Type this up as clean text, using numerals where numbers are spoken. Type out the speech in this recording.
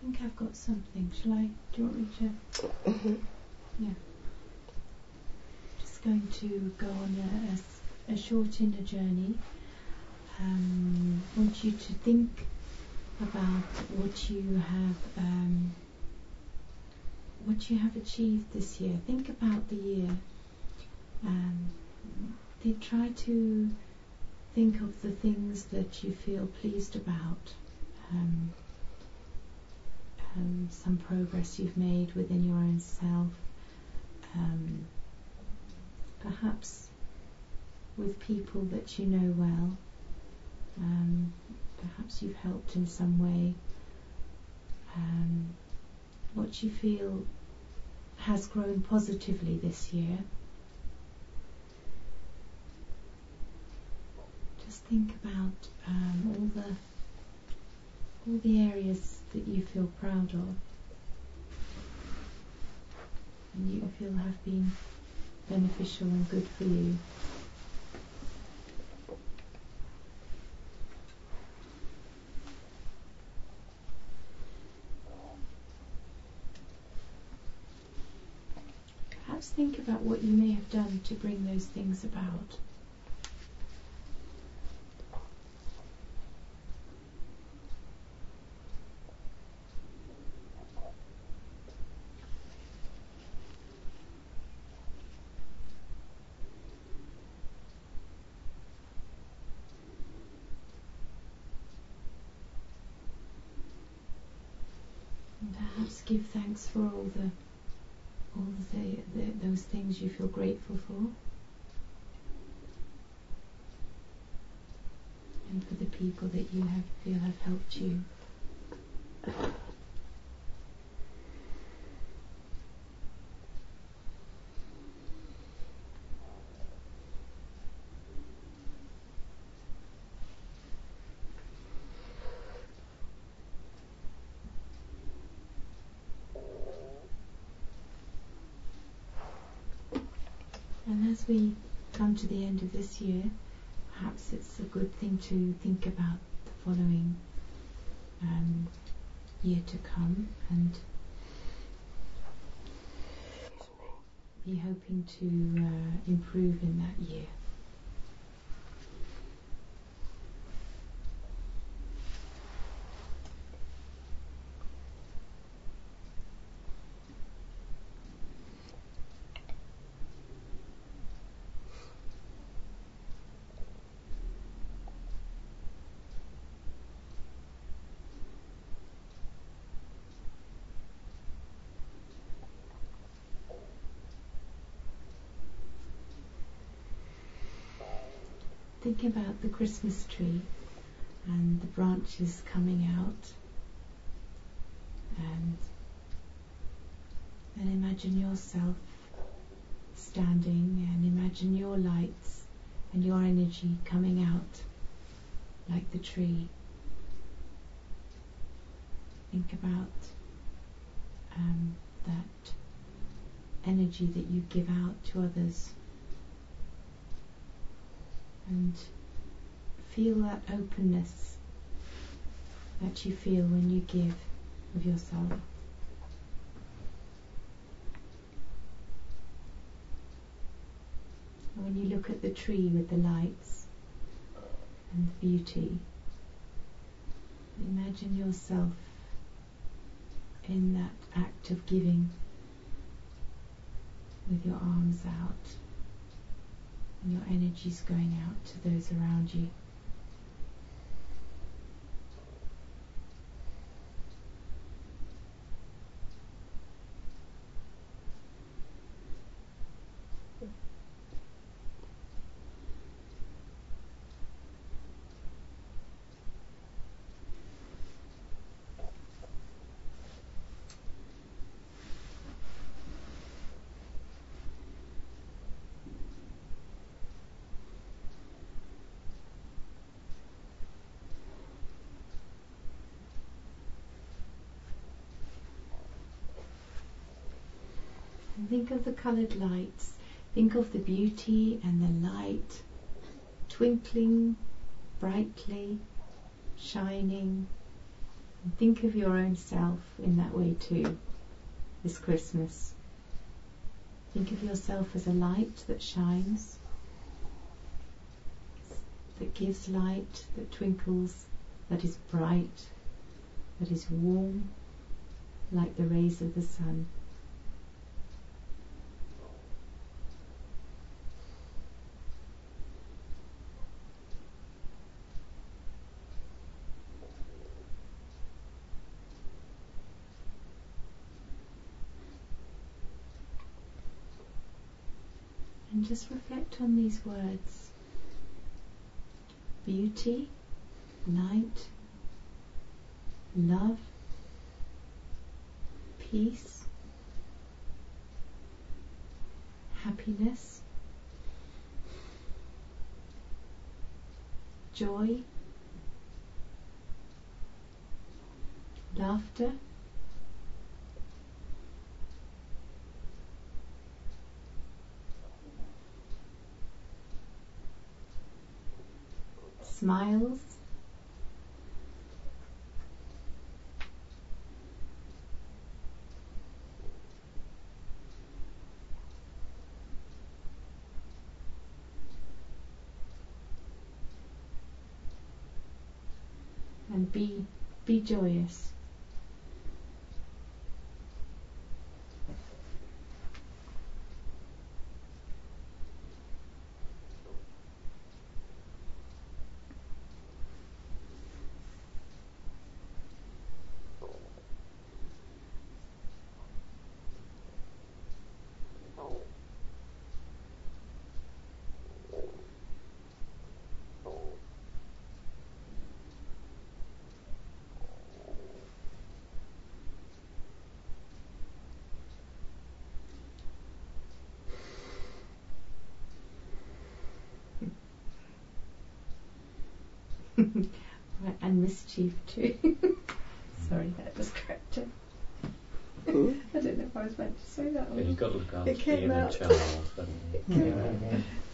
think I've got something. Shall I? Do you want me to? Mm-hmm. Yeah. Just going to go on a short inner journey. I want you to think about what you have achieved this year. Think about the year. Try to think of the things that you feel pleased about. Some progress you've made within your own self. Perhaps with people that you know well. Perhaps you've helped in some way. What you feel has grown positively this year. Just think about all the areas that you feel proud of and you feel have been beneficial and good for you. Perhaps think about what you may have done to bring those things about. And perhaps give thanks for all those things you feel grateful for, and for the people that you feel have helped you. And as we come to the end of this year, perhaps it's a good thing to think about the following year to come and be hoping to improve in that year. Think about the Christmas tree and the branches coming out, and then imagine yourself standing and imagine your lights and your energy coming out like the tree. Think about that energy that you give out to others, and feel that openness that you feel when you give of yourself. And when you look at the tree with the lights and the beauty, imagine yourself in that act of giving with your arms out and your energies going out to those around you. And think of the coloured lights. Think of the beauty and the light twinkling brightly, shining, And think of your own self in that way too, this Christmas. Think of yourself as a light that shines, that gives light, that twinkles, that is bright, that is warm, like the rays of the sun. And just reflect on these words. Beauty, light, love, peace, happiness, joy, laughter, smiles, and be joyous. Right, and mischief too. Sorry, that was correct. I don't know if I was meant to say that or Yeah, not. you've got to look after It came the inner out. child, haven't you? It came out.